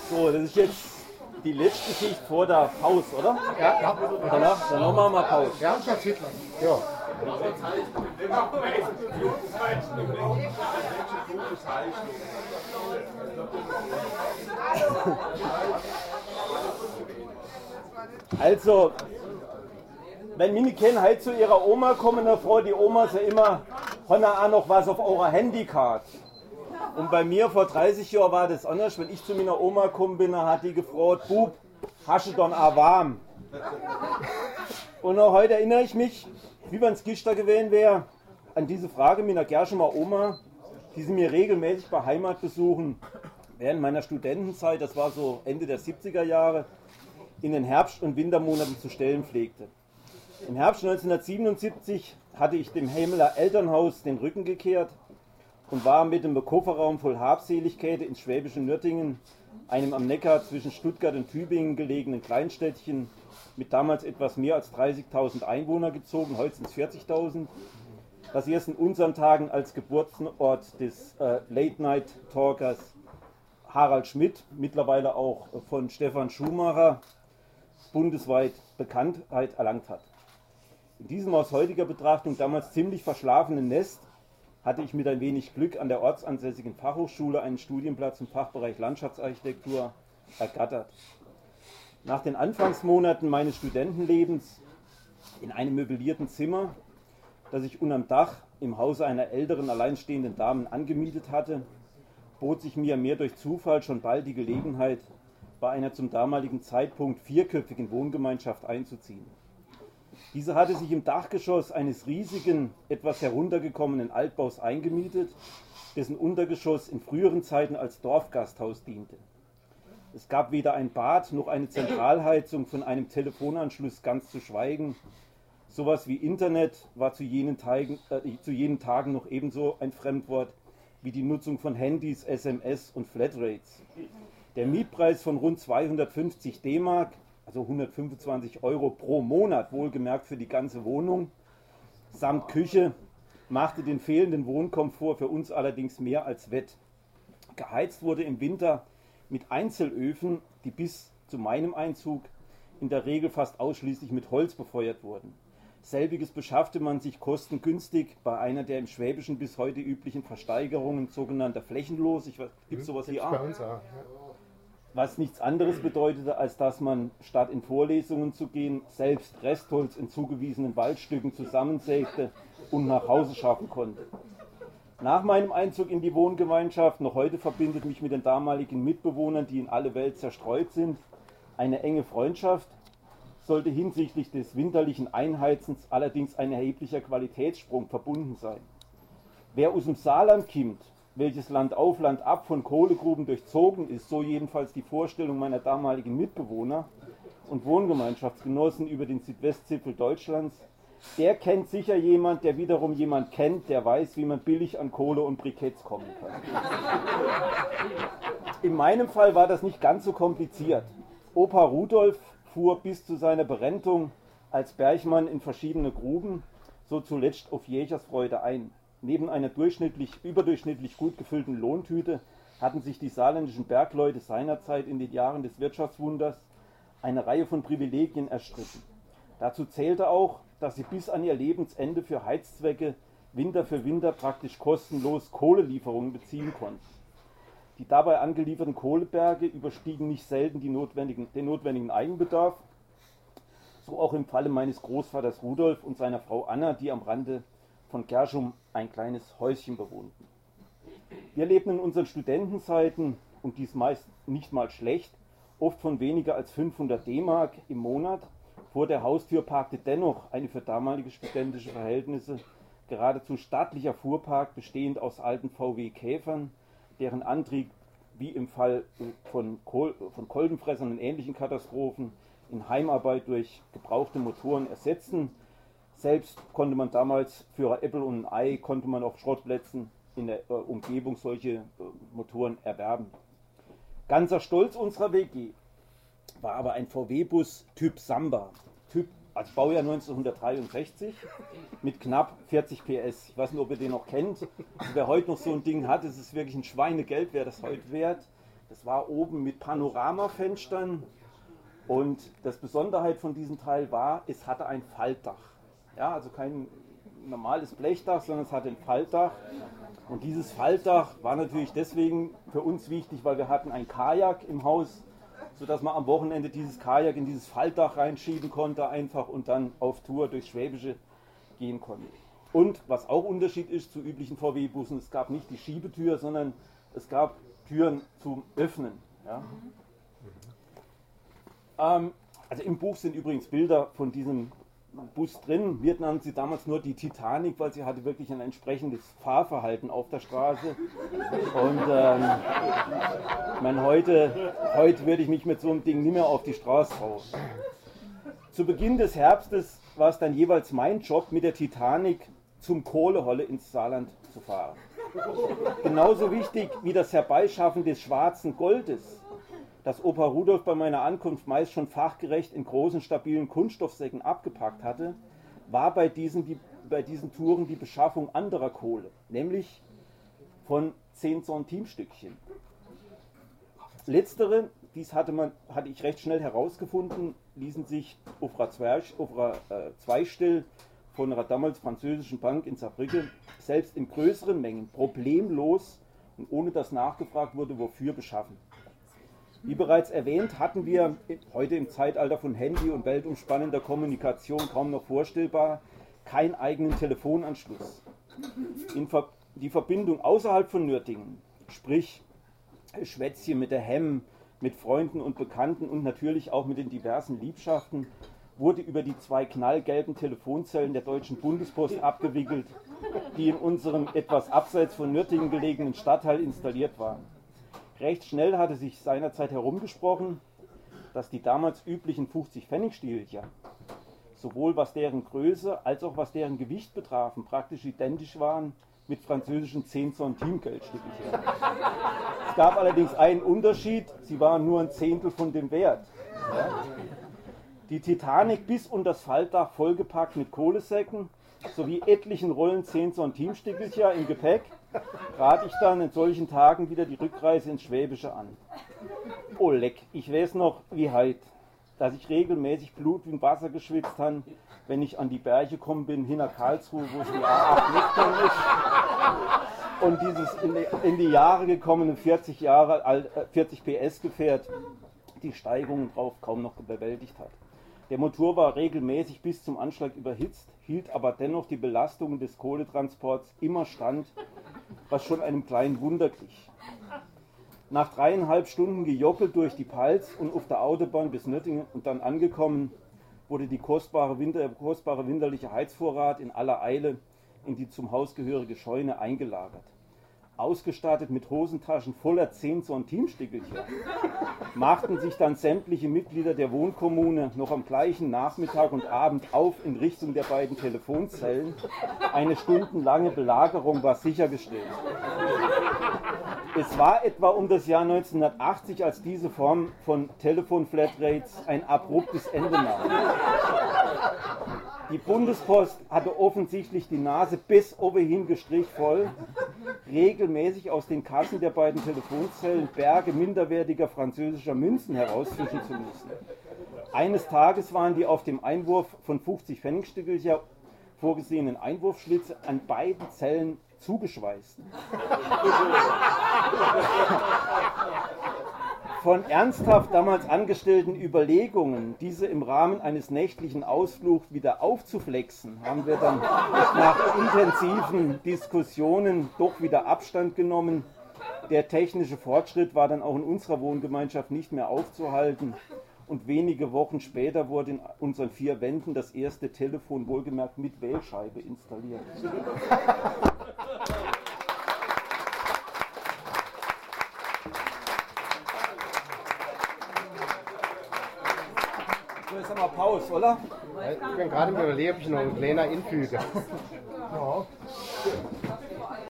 So, das ist jetzt die letzte Schicht vor der Pause, oder? Ja. Dann machen wir Pause. Ja. Ja. Also, wenn meine Kinder halt zu ihrer Oma kommen, dann fragt die Oma sie immer, haben ihr auch noch was auf eurer Handycard? Und bei mir vor 30 Jahren war das anders. Wenn ich zu meiner Oma gekommen bin, dann hat die gefragt, Bub, hast du dann auch warm? Und auch heute erinnere ich mich, wie wenn es gestern gewesen wäre, an diese Frage meiner Gerschumer Oma, die sie mir regelmäßig bei Heimatbesuchen während meiner Studentenzeit, das war so Ende der 70er Jahre, in den Herbst- und Wintermonaten zu stellen pflegte. Im Herbst 1977 hatte ich dem Hämeler Elternhaus den Rücken gekehrt und war mit dem Kofferraum voll Habseligkeit ins schwäbische Nürtingen, einem am Neckar zwischen Stuttgart und Tübingen gelegenen Kleinstädtchen mit damals etwas mehr als 30.000 Einwohnern gezogen, heute sind es 40.000, das erst in unseren Tagen als Geburtsort des Late-Night-Talkers Harald Schmidt, mittlerweile auch von Stefan Schumacher, bundesweit Bekanntheit erlangt hat. In diesem aus heutiger Betrachtung damals ziemlich verschlafenen Nest hatte ich mit ein wenig Glück an der ortsansässigen Fachhochschule einen Studienplatz im Fachbereich Landschaftsarchitektur ergattert. Nach den Anfangsmonaten meines Studentenlebens in einem möblierten Zimmer, das ich unterm Dach im Hause einer älteren alleinstehenden Dame angemietet hatte, bot sich mir mehr durch Zufall schon bald die Gelegenheit, bei einer zum damaligen Zeitpunkt vierköpfigen Wohngemeinschaft einzuziehen. Diese hatte sich im Dachgeschoss eines riesigen, etwas heruntergekommenen Altbaus eingemietet, dessen Untergeschoss in früheren Zeiten als Dorfgasthaus diente. Es gab weder ein Bad noch eine Zentralheizung, von einem Telefonanschluss ganz zu schweigen. Sowas wie Internet war zu jenen Tagen noch ebenso ein Fremdwort wie die Nutzung von Handys, SMS und Flatrates. Der Mietpreis von rund 250 D-Mark, also 125 Euro pro Monat, wohlgemerkt für die ganze Wohnung, samt Küche, machte den fehlenden Wohnkomfort für uns allerdings mehr als wett. Geheizt wurde im Winter mit Einzelöfen, die bis zu meinem Einzug in der Regel fast ausschließlich mit Holz befeuert wurden. Selbiges beschaffte man sich kostengünstig bei einer der im Schwäbischen bis heute üblichen Versteigerungen sogenannter Flächenlos. Gibt es sowas hier auch? Was nichts anderes bedeutete, als dass man, statt in Vorlesungen zu gehen, selbst Restholz in zugewiesenen Waldstücken zusammensägte und nach Hause schaffen konnte. Nach meinem Einzug in die Wohngemeinschaft, noch heute verbindet mich mit den damaligen Mitbewohnern, die in alle Welt zerstreut sind, eine enge Freundschaft, sollte hinsichtlich des winterlichen Einheizens allerdings ein erheblicher Qualitätssprung verbunden sein. Wer aus dem Saarland kommt, welches Land auf, Land ab von Kohlegruben durchzogen ist, so jedenfalls die Vorstellung meiner damaligen Mitbewohner und Wohngemeinschaftsgenossen über den Südwestzipfel Deutschlands, der kennt sicher jemand, der wiederum jemand kennt, der weiß, wie man billig an Kohle und Briketts kommen kann. In meinem Fall war das nicht ganz so kompliziert. Opa Rudolf fuhr bis zu seiner Berentung als Bergmann in verschiedene Gruben, so zuletzt auf Jägersfreude ein. Neben einer überdurchschnittlich gut gefüllten Lohntüte hatten sich die saarländischen Bergleute seinerzeit in den Jahren des Wirtschaftswunders eine Reihe von Privilegien erstritten. Dazu zählte auch, dass sie bis an ihr Lebensende für Heizzwecke Winter für Winter praktisch kostenlos Kohlelieferungen beziehen konnten. Die dabei angelieferten Kohleberge überstiegen nicht selten den notwendigen Eigenbedarf, so auch im Falle meines Großvaters Rudolf und seiner Frau Anna, die am Rande von Gerschum ein kleines Häuschen bewohnten. Wir lebten in unseren Studentenzeiten, und dies meist nicht mal schlecht, oft von weniger als 500 D-Mark im Monat. Vor der Haustür parkte dennoch eine für damalige studentische Verhältnisse geradezu stattlicher Fuhrpark, bestehend aus alten VW-Käfern, deren Antrieb, wie im Fall von Kolbenfressern und ähnlichen Katastrophen, in Heimarbeit durch gebrauchte Motoren ersetzten. Selbst konnte man damals für Äpfel und ein Ei auf Schrottplätzen in der Umgebung solche Motoren erwerben. Ganzer Stolz unserer WG war aber ein VW-Bus Typ Samba, als Baujahr 1963, mit knapp 40 PS. Ich weiß nicht, ob ihr den noch kennt. Also wer heute noch so ein Ding hat, es ist wirklich ein Schweinegeld, wer das heute wert. Das war oben mit Panoramafenstern und das Besonderheit von diesem Teil war, es hatte ein Faltdach. Ja, also kein normales Blechdach, sondern es hatte ein Faltdach. Und dieses Faltdach war natürlich deswegen für uns wichtig, weil wir hatten ein Kajak im Haus, sodass man am Wochenende dieses Kajak in dieses Faltdach reinschieben konnte einfach und dann auf Tour durchs Schwäbische gehen konnte. Und was auch Unterschied ist zu üblichen VW-Bussen, es gab nicht die Schiebetür, sondern es gab Türen zum Öffnen. Ja. Also im Buch sind übrigens Bilder von diesem Bus drin. Wir nannten sie damals nur die Titanic, weil sie hatte wirklich ein entsprechendes Fahrverhalten auf der Straße. Und heute würde ich mich mit so einem Ding nicht mehr auf die Straße trauen. Zu Beginn des Herbstes war es dann jeweils mein Job, mit der Titanic zum Kohleholle ins Saarland zu fahren. Genauso wichtig wie das Herbeischaffen des schwarzen Goldes, das Opa Rudolf bei meiner Ankunft meist schon fachgerecht in großen, stabilen Kunststoffsäcken abgepackt hatte, war bei diesen Touren die Beschaffung anderer Kohle, nämlich von 10 Centimstückchen. Letztere, dies hatte ich recht schnell herausgefunden, ließen sich auf einer Zweistelle von einer damals französischen Bank in Saarbrücken selbst in größeren Mengen problemlos und ohne dass nachgefragt wurde, wofür beschaffen. Wie bereits erwähnt, hatten wir heute im Zeitalter von Handy und weltumspannender Kommunikation kaum noch vorstellbar keinen eigenen Telefonanschluss. Die Verbindung außerhalb von Nürtingen, sprich Schwätzchen mit der Hemm, mit Freunden und Bekannten und natürlich auch mit den diversen Liebschaften, wurde über die 2 knallgelben Telefonzellen der Deutschen Bundespost abgewickelt, die in unserem etwas abseits von Nürtingen gelegenen Stadtteil installiert waren. Recht schnell hatte sich seinerzeit herumgesprochen, dass die damals üblichen 50-Pfennig-Stiegelchen, sowohl was deren Größe als auch was deren Gewicht betrafen, praktisch identisch waren mit französischen 10-Centime-Geldstückchen. Es gab allerdings einen Unterschied, sie waren nur ein Zehntel von dem Wert. Ja? Die Titanic bis unter das Faltdach vollgepackt mit Kohlesäcken sowie etlichen Rollen 10-Centime-Stückchen im Gepäck, trat ich dann in solchen Tagen wieder die Rückreise ins Schwäbische an. Oh leck, ich weiß noch wie heute, dass ich regelmäßig Blut wie im Wasser geschwitzt habe, wenn ich an die Berge gekommen bin, hinter Karlsruhe, wo es die A8 Western ist, und dieses in die Jahre gekommene 40 PS Gefährt die Steigungen drauf kaum noch bewältigt hat. Der Motor war regelmäßig bis zum Anschlag überhitzt, hielt aber dennoch die Belastungen des Kohletransports immer stand, was schon einem kleinen Wunder glich. Nach 3,5 Stunden gejockelt durch die Pals und auf der Autobahn bis Nürtingen und dann angekommen, wurde der kostbare winterliche Heizvorrat in aller Eile in die zum Haus gehörige Scheune eingelagert. Ausgestattet mit Hosentaschen voller 10-Centime-Stückelchen, machten sich dann sämtliche Mitglieder der Wohnkommune noch am gleichen Nachmittag und Abend auf in Richtung der beiden Telefonzellen. Eine stundenlange Belagerung war sichergestellt. Es war etwa um das Jahr 1980, als diese Form von Telefon-Flatrates ein abruptes Ende nahm. Die Bundespost hatte offensichtlich die Nase bis oberhin gestrichen voll, regelmäßig aus den Kassen der beiden Telefonzellen Berge minderwertiger französischer Münzen herausfischen zu müssen. Eines Tages waren die auf dem Einwurf von 50 Pfennigstückelchen vorgesehenen Einwurfschlitze an beiden Zellen zugeschweißt. Von ernsthaft damals angestellten Überlegungen, diese im Rahmen eines nächtlichen Ausflugs wieder aufzuflexen, haben wir dann nach intensiven Diskussionen doch wieder Abstand genommen. Der technische Fortschritt war dann auch in unserer Wohngemeinschaft nicht mehr aufzuhalten. Und wenige Wochen später wurde in unseren 4 Wänden das erste Telefon, wohlgemerkt mit Wählscheibe, installiert. So, jetzt haben wir Pause, oder? Ich bin gerade im Überlegen, ob ich noch einen kleinen einfüge. Ja.